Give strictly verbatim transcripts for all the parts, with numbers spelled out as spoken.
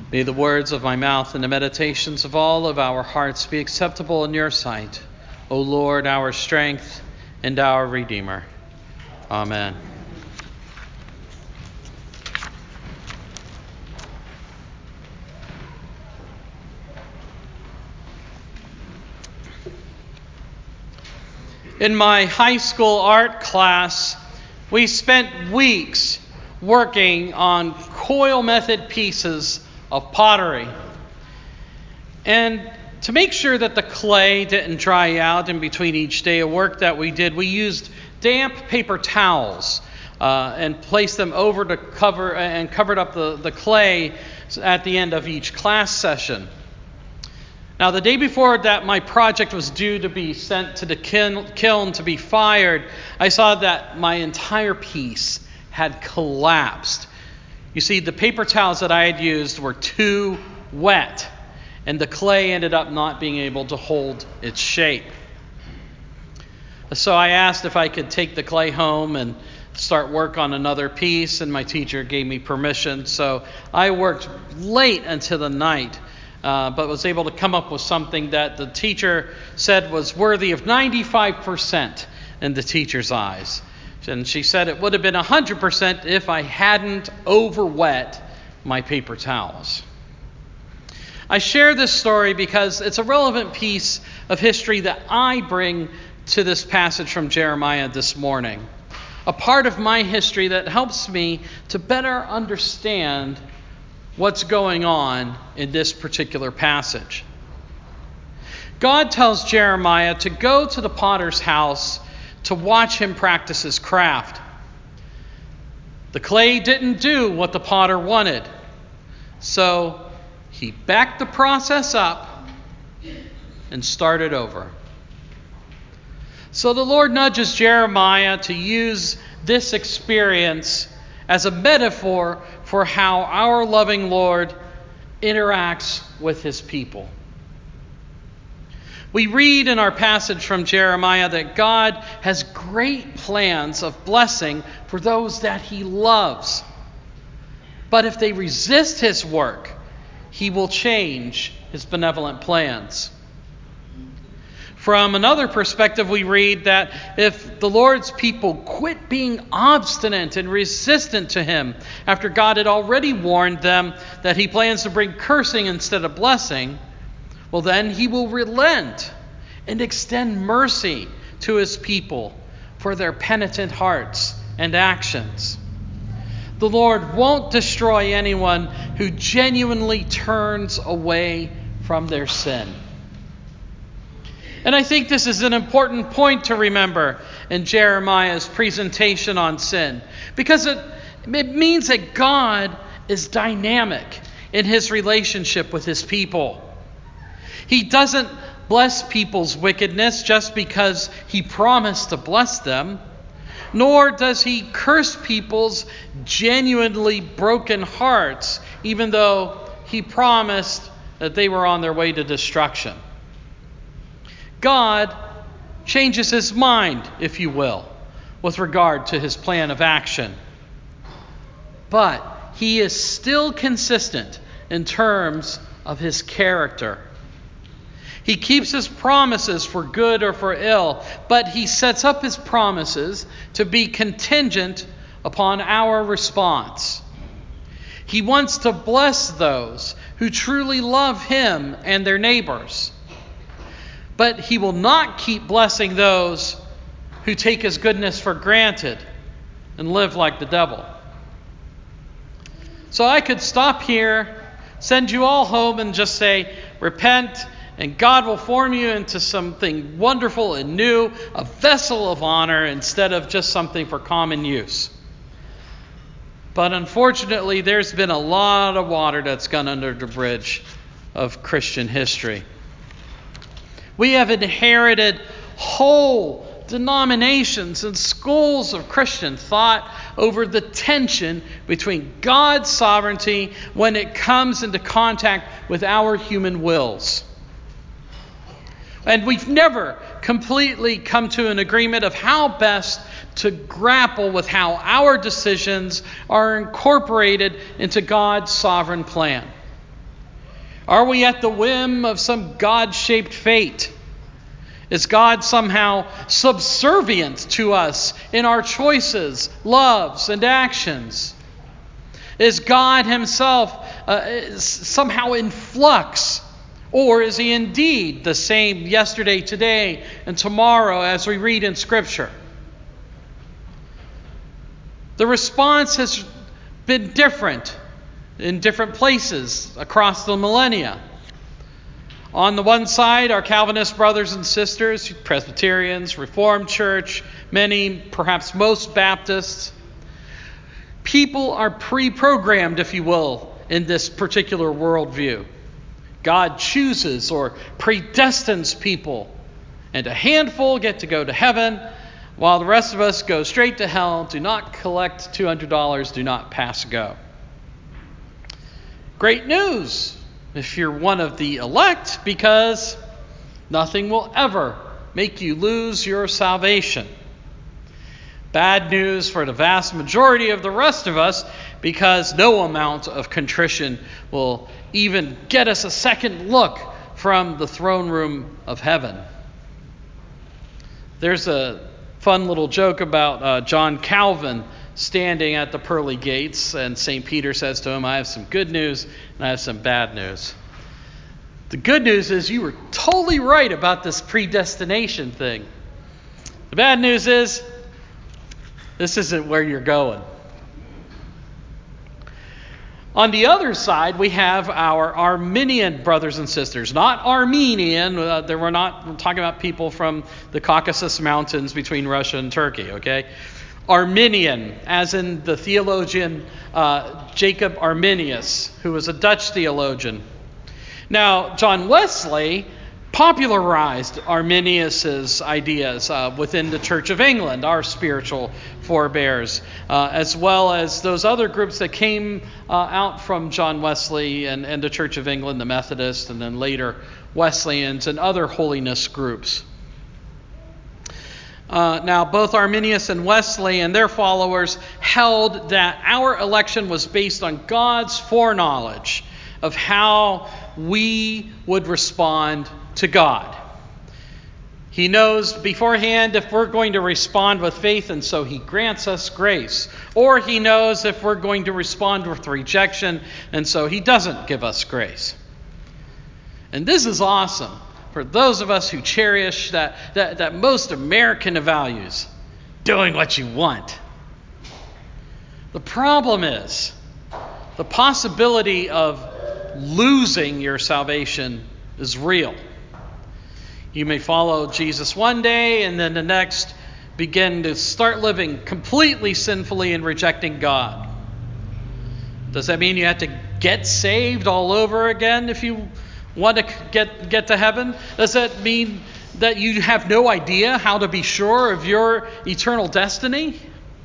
May the words of my mouth and the meditations of all of our hearts be acceptable in your sight, O Lord, our strength and our Redeemer. Amen. In my high school art class, we spent weeks working on coil method pieces of pottery. And to make sure that the clay didn't dry out in between each day of work that we did, we used damp paper towels uh, and placed them over to cover and covered up the, the clay at the end of each class session. Now, the day before that my project was due to be sent to the kiln to be fired, I saw that my entire piece had collapsed. You see, the paper towels that I had used were too wet, and the clay ended up not being able to hold its shape. So I asked if I could take the clay home and start work on another piece, and my teacher gave me permission. So I worked late into the night. Uh, but was able to come up with something that the teacher said was worthy of ninety-five percent in the teacher's eyes. And she said it would have been one hundred percent if I hadn't overwet my paper towels. I share this story because it's a relevant piece of history that I bring to this passage from Jeremiah this morning. A part of my history that helps me to better understand what's going on in this particular passage. God tells Jeremiah to go to the potter's house to watch him practice his craft. The clay didn't do what the potter wanted, so he backed the process up and started over. So the Lord nudges Jeremiah to use this experience as a metaphor for how our loving Lord interacts with his people. We read in our passage from Jeremiah that God has great plans of blessing for those that he loves. But if they resist his work, he will change his benevolent plans. From another perspective, we read that if the Lord's people quit being obstinate and resistant to him after God had already warned them that he plans to bring cursing instead of blessing, well then he will relent and extend mercy to his people for their penitent hearts and actions. The Lord won't destroy anyone who genuinely turns away from their sin. And I think this is an important point to remember in Jeremiah's presentation on sin, because it, it means that God is dynamic in his relationship with his people. He doesn't bless people's wickedness just because he promised to bless them, nor does he curse people's genuinely broken hearts, even though he promised that they were on their way to destruction. God changes his mind, if you will, with regard to his plan of action. But he is still consistent in terms of his character. He keeps his promises for good or for ill, but he sets up his promises to be contingent upon our response. He wants to bless those who truly love him and their neighbors. But he will not keep blessing those who take his goodness for granted and live like the devil. So I could stop here, send you all home and just say, repent, and God will form you into something wonderful and new, a vessel of honor instead of just something for common use. But unfortunately, there's been a lot of water that's gone under the bridge of Christian history. We have inherited whole denominations and schools of Christian thought over the tension between God's sovereignty when it comes into contact with our human wills. And we've never completely come to an agreement of how best to grapple with how our decisions are incorporated into God's sovereign plan. Are we at the whim of some God-shaped fate? Is God somehow subservient to us in our choices, loves, and actions? Is God himself uh, somehow in flux? Or is he indeed the same yesterday, today, and tomorrow as we read in Scripture? The response has been different in different places across the millennia. On the one side, our Calvinist brothers and sisters, Presbyterians, Reformed Church, many, perhaps most Baptists. People are pre-programmed, if you will, in this particular worldview. God chooses or predestines people, and a handful get to go to heaven, while the rest of us go straight to hell, do not collect two hundred dollars, do not pass go. Great news if you're one of the elect, because nothing will ever make you lose your salvation. Bad news for the vast majority of the rest of us, because no amount of contrition will even get us a second look from the throne room of heaven. There's a fun little joke about uh, John Calvin standing at the pearly gates, and Saint Peter says to him, I have some good news and I have some bad news. The good news is you were totally right about this predestination thing. The bad news is this isn't where you're going. On the other side, we have our Arminian brothers and sisters. Not Armenian. Uh, there we're not we're talking about people from the Caucasus Mountains between Russia and Turkey, okay? Arminian, as in the theologian uh, Jacob Arminius, who was a Dutch theologian. Now, John Wesley popularized Arminius's ideas uh, within the Church of England, our spiritual forebears, uh, as well as those other groups that came uh, out from John Wesley and, and the Church of England, the Methodists, and then later Wesleyans and other holiness groups. Uh, now, both Arminius and Wesley and their followers held that our election was based on God's foreknowledge of how we would respond to God. He knows beforehand if we're going to respond with faith, and so he grants us grace. Or he knows if we're going to respond with rejection, and so he doesn't give us grace. And this is awesome for those of us who cherish that, that, that most American of values, doing what you want. The problem is the possibility of losing your salvation is real. You may follow Jesus one day and then the next begin to start living completely sinfully and rejecting God. Does that mean you have to get saved all over again if you want to get, get to heaven? Does that mean that you have no idea how to be sure of your eternal destiny?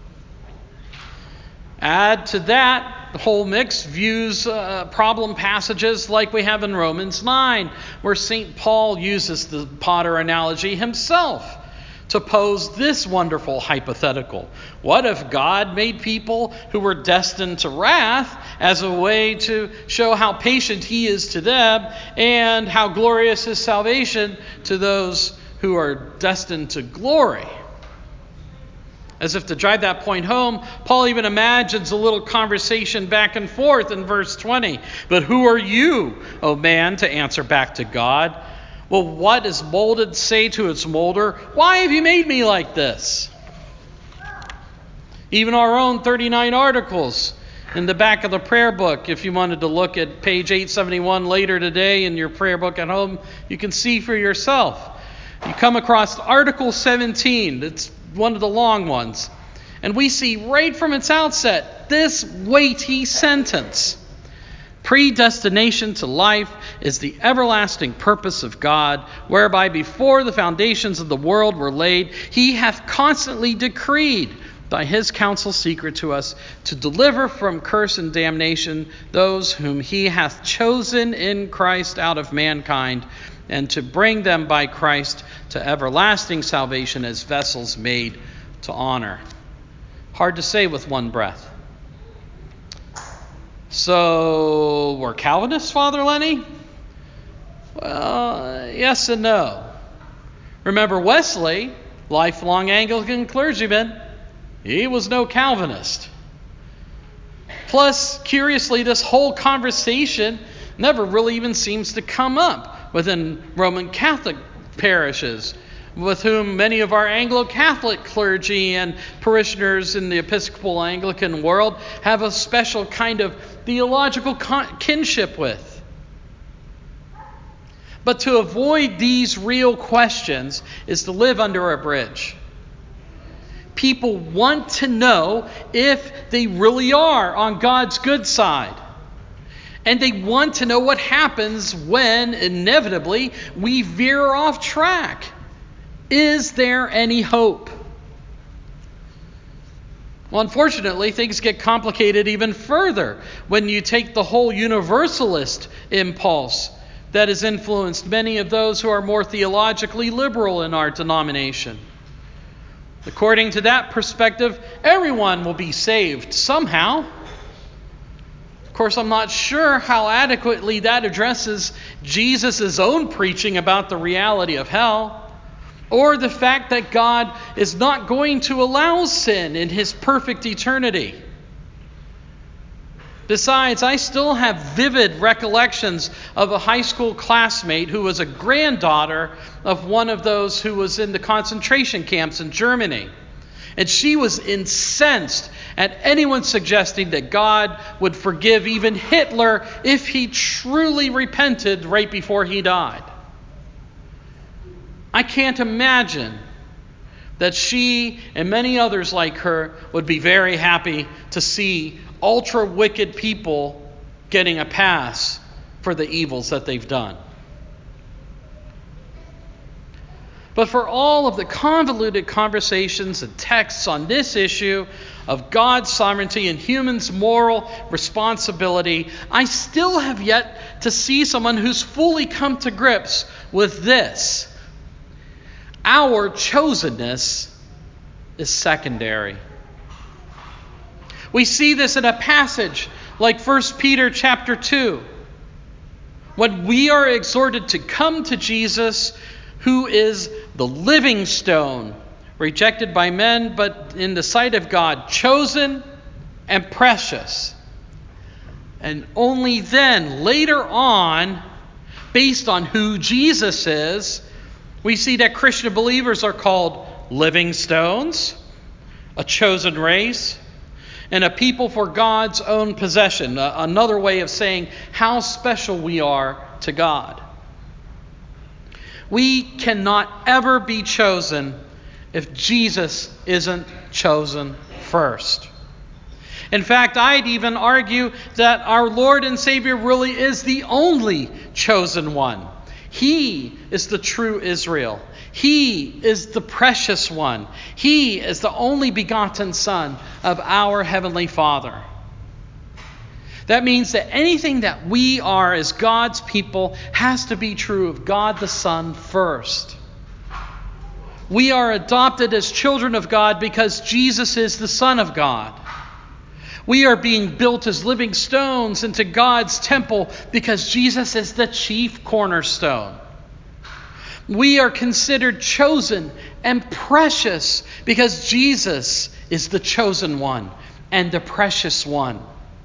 Add to that the whole mix views uh, problem passages like we have in Romans nine, where Saint Paul uses the potter analogy himself to pose this wonderful hypothetical. What if God made people who were destined to wrath as a way to show how patient he is to them and how glorious his salvation to those who are destined to glory? As if to drive that point home, Paul even imagines a little conversation back and forth in verse twenty. But who are you, O man, to answer back to God? Well, what does molded say to its molder? Why have you made me like this? Even our own thirty-nine articles in the back of the prayer book, if you wanted to look at page eight seventy-one later today in your prayer book at home, you can see for yourself. You come across Article seventeen. It's one of the long ones. And we see right from its outset this weighty sentence. Predestination to life is the everlasting purpose of God, whereby before the foundations of the world were laid, he hath constantly decreed by his counsel secret to us to deliver from curse and damnation those whom he hath chosen in Christ out of mankind, and to bring them by Christ to everlasting salvation as vessels made to honor. Hard to say with one breath. So, we're Calvinists, Father Lenny? Well, yes and no. Remember Wesley, lifelong Anglican clergyman, he was no Calvinist. Plus, curiously, this whole conversation never really even seems to come up within Roman Catholic parishes, with whom many of our Anglo-Catholic clergy and parishioners in the Episcopal Anglican world have a special kind of theological kinship with. But to avoid these real questions is to live under a bridge. People want to know if they really are on God's good side. And they want to know what happens when, inevitably, we veer off track. Is there any hope? Well, unfortunately, things get complicated even further when you take the whole universalist impulse that has influenced many of those who are more theologically liberal in our denomination. According to that perspective, everyone will be saved somehow. Of course, I'm not sure how adequately that addresses Jesus' own preaching about the reality of hell, or the fact that God is not going to allow sin in his perfect eternity. Besides, I still have vivid recollections of a high school classmate who was a granddaughter of one of those who was in the concentration camps in Germany. And she was incensed at anyone suggesting that God would forgive even Hitler if he truly repented right before he died. I can't imagine that she and many others like her would be very happy to see ultra wicked people getting a pass for the evils that they've done. But for all of the convoluted conversations and texts on this issue of God's sovereignty and humans' moral responsibility, I still have yet to see someone who's fully come to grips with this. Our chosenness is secondary. We see this in a passage like First Peter chapter two. When we are exhorted to come to Jesus, who is the living stone, rejected by men, but in the sight of God, chosen and precious. And only then, later on, based on who Jesus is, we see that Christian believers are called living stones, a chosen race, and a people for God's own possession. Uh, another way of saying how special we are to God. We cannot ever be chosen if Jesus isn't chosen first. In fact, I'd even argue that our Lord and Savior really is the only chosen one. He is the true Israel. He is the precious one. He is the only begotten Son of our Heavenly Father. That means that anything that we are as God's people has to be true of God the Son first. We are adopted as children of God because Jesus is the Son of God. We are being built as living stones into God's temple because Jesus is the chief cornerstone. We are considered chosen and precious because Jesus is the chosen one and the precious one.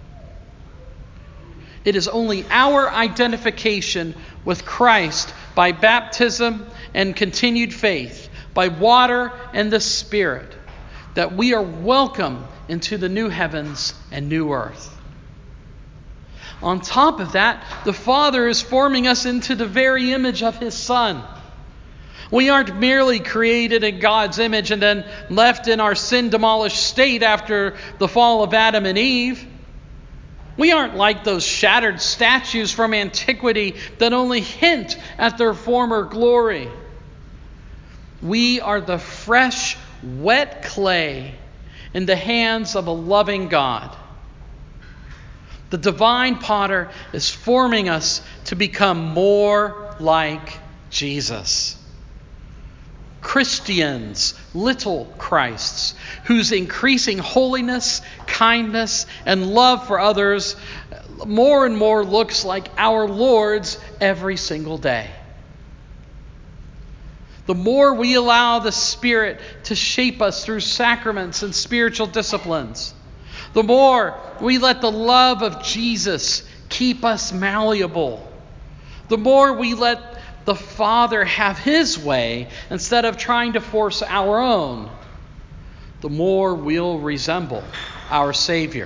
It is only our identification with Christ by baptism and continued faith, by water and the Spirit, that we are welcome into the new heavens and new earth. On top of that, the Father is forming us into the very image of His Son. We aren't merely created in God's image and then left in our sin-demolished state after the fall of Adam and Eve. We aren't like those shattered statues from antiquity that only hint at their former glory. We are the fresh, wet clay in the hands of a loving God. The divine potter is forming us to become more like Jesus. Christians, little Christs, whose increasing holiness, kindness, and love for others more and more looks like our Lord's every single day. The more we allow the Spirit to shape us through sacraments and spiritual disciplines, the more we let the love of Jesus keep us malleable, the more we let the Father have His way instead of trying to force our own, the more we'll resemble our Savior.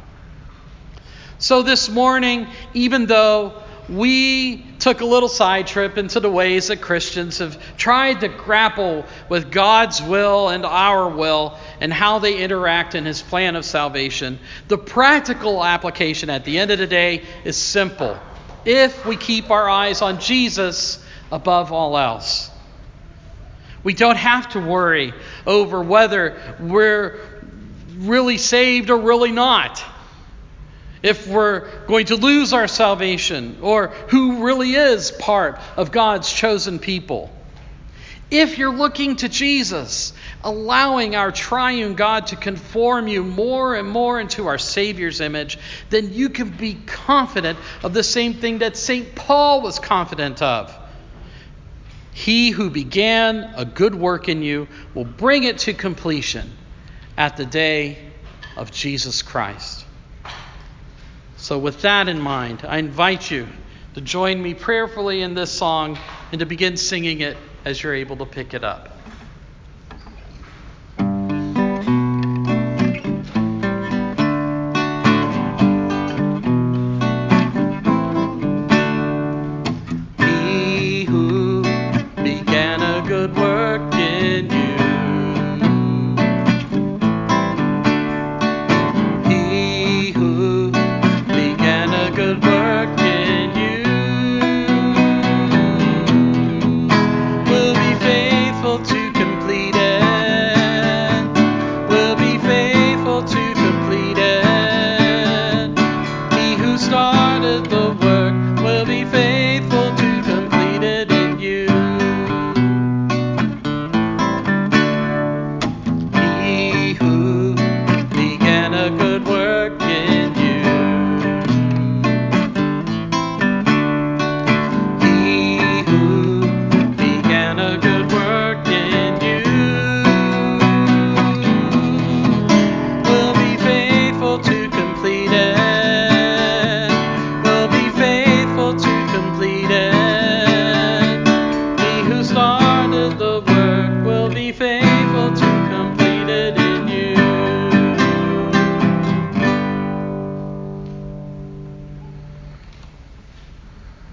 So this morning, even though we took a little side trip into the ways that Christians have tried to grapple with God's will and our will and how they interact in His plan of salvation, the practical application at the end of the day is simple. If we keep our eyes on Jesus above all else, we don't have to worry over whether we're really saved or really not, if we're going to lose our salvation, or who really is part of God's chosen people. If you're looking to Jesus, allowing our triune God to conform you more and more into our Savior's image, then you can be confident of the same thing that Saint Paul was confident of. He who began a good work in you will bring it to completion at the day of Jesus Christ. So with that in mind, I invite you to join me prayerfully in this song and to begin singing it as you're able to pick it up.